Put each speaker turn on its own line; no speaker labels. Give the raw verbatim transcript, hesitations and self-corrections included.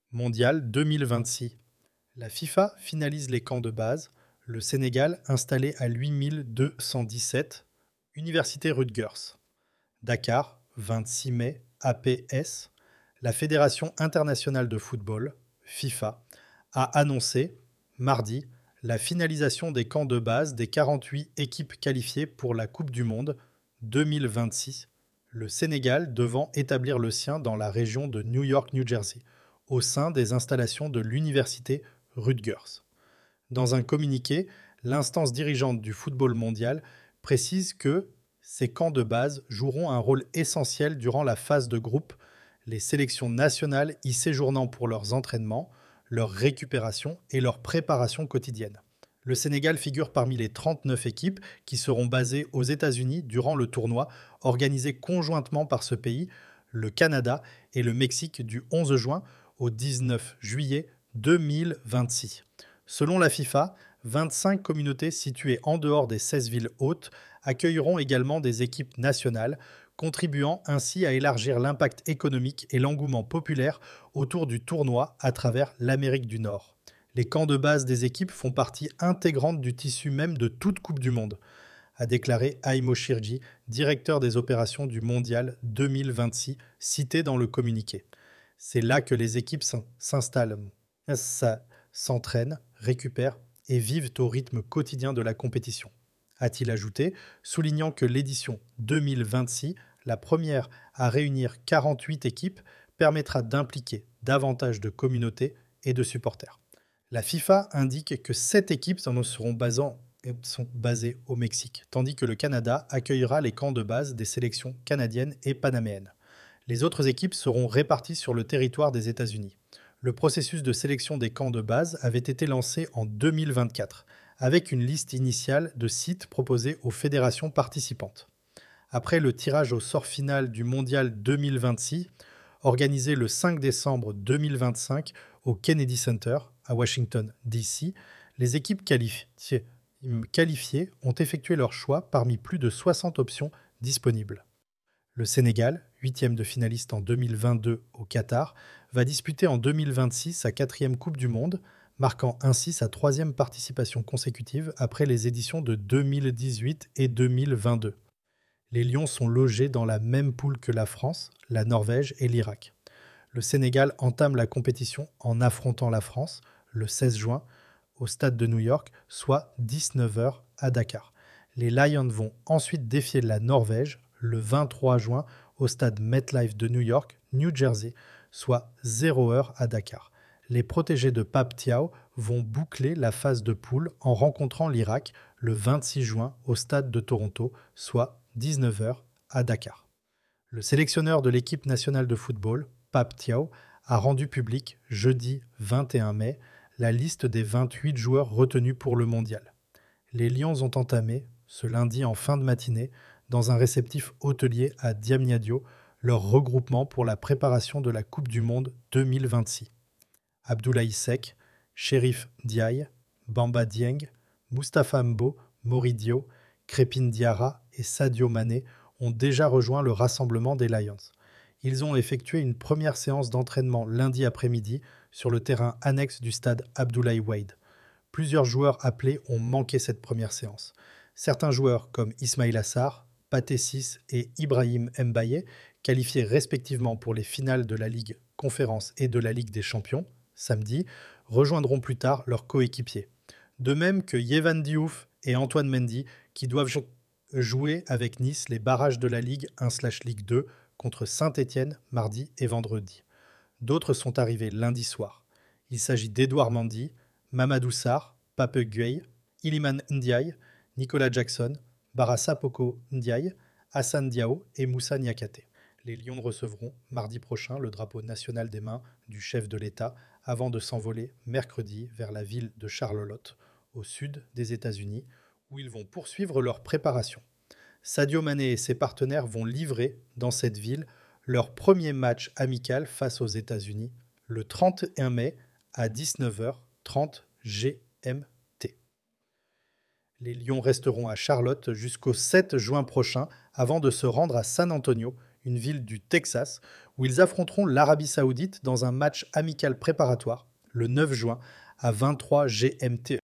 Mondial deux mille vingt-six. La FIFA finalise les camps de base. Le Sénégal installé à huit mille deux cent dix-sept. Université Rutgers. Dakar, vingt-six mai, A P S. La Fédération internationale de football, FIFA, a annoncé, mardi, la finalisation des camps de base des quarante-huit équipes qualifiées pour la Coupe du Monde deux mille vingt-six, le Sénégal devant établir le sien dans la région de New York-New Jersey, au sein des installations de l'Université Rutgers. Dans un communiqué, l'instance dirigeante du football mondial précise que ces camps de base joueront un rôle essentiel durant la phase de groupe, les sélections nationales y séjournant pour leurs entraînements, leur récupération et leur préparation quotidienne. Le Sénégal figure parmi les trente-neuf équipes qui seront basées aux États-Unis durant le tournoi organisé conjointement par ce pays, le Canada et le Mexique du onze juin au dix-neuf juillet deux mille vingt-six. Selon la FIFA, vingt-cinq communautés situées en dehors des seize villes hôtes accueilleront également des équipes nationales, contribuant ainsi à élargir l'impact économique et l'engouement populaire autour du tournoi à travers l'Amérique du Nord. Les camps de base des équipes font partie intégrante du tissu même de toute Coupe du Monde, a déclaré Aimo Shirji, directeur des opérations du Mondial deux mille vingt-six, cité dans le communiqué. C'est là que les équipes s'installent, ça s'entraînent, récupèrent et vivent au rythme quotidien de la compétition, a-t-il ajouté, soulignant que l'édition deux mille vingt-six, la première à réunir quarante-huit équipes, permettra d'impliquer davantage de communautés et de supporters. La FIFA indique que sept équipes seront basant, sont basées au Mexique, tandis que le Canada accueillera les camps de base des sélections canadiennes et panaméennes. Les autres équipes seront réparties sur le territoire des États-Unis. Le processus de sélection des camps de base avait été lancé en deux mille vingt-quatre, avec une liste initiale de sites proposés aux fédérations participantes. Après le tirage au sort final du Mondial deux mille vingt-six, organisé le cinq décembre deux mille vingt-cinq au Kennedy Center à Washington, D C, les équipes qualifiées, qualifiées ont effectué leur choix parmi plus de soixante options disponibles. Le Sénégal, huitième de finaliste en deux mille vingt-deux au Qatar, va disputer en deux mille vingt-six sa quatrième Coupe du Monde, marquant ainsi sa troisième participation consécutive après les éditions de deux mille dix-huit et deux mille vingt-deux. Les Lions sont logés dans la même poule que la France, la Norvège et l'Irak. Le Sénégal entame la compétition en affrontant la France le seize juin au stade de New York, soit dix-neuf heures à Dakar. Les Lions vont ensuite défier la Norvège le vingt-trois juin au stade MetLife de New York, New Jersey, soit zéro heure à Dakar. Les protégés de Pape Thiaw vont boucler la phase de poule en rencontrant l'Irak le vingt-six juin au stade de Toronto, soit dix-neuf heures à Dakar. Le sélectionneur de l'équipe nationale de football, Pape Thiaw, a rendu public jeudi vingt et un mai la liste des vingt-huit joueurs retenus pour le mondial. Les Lions ont entamé, ce lundi en fin de matinée, dans un réceptif hôtelier à Diamniadio, leur regroupement pour la préparation de la Coupe du Monde deux mille vingt-six. Abdoulaye Seck, Chérif Ndiaye, Bamba Dieng, Mustapha Mbo, Moridio, Crépine Diarra et Sadio Mané ont déjà rejoint le rassemblement des Lions. Ils ont effectué une première séance d'entraînement lundi après-midi sur le terrain annexe du stade Abdoulaye Wade. Plusieurs joueurs appelés ont manqué cette première séance. Certains joueurs comme Ismaïla Assar, Pathé Ciss et Ibrahim Mbaye, qualifiés respectivement pour les finales de la Ligue Conférence et de la Ligue des Champions, samedi, rejoindront plus tard leurs coéquipiers. De même que Yehvan Diouf et Antoine Mendy, qui doivent jouer avec Nice les barrages de la Ligue un slash Ligue deux contre Saint-Étienne mardi et vendredi. D'autres sont arrivés lundi soir. Il s'agit d'Edouard Mendy, Mamadou Sarr, Pape Gueye, Iliman Ndiaye, Nicolas Jackson, Barassa Poko Ndiaye, Hassan Diao et Moussa Niakate. Les Lions recevront mardi prochain le drapeau national des mains du chef de l'État avant de s'envoler mercredi vers la ville de Charlotte, au sud des États-Unis, où ils vont poursuivre leur préparation. Sadio Mané et ses partenaires vont livrer dans cette ville leur premier match amical face aux États-Unis le trente et un mai à dix-neuf heures trente G M T. Les Lions resteront à Charlotte jusqu'au sept juin prochain avant de se rendre à San Antonio, une ville du Texas, où ils affronteront l'Arabie Saoudite dans un match amical préparatoire le neuf juin à vingt-trois G M T.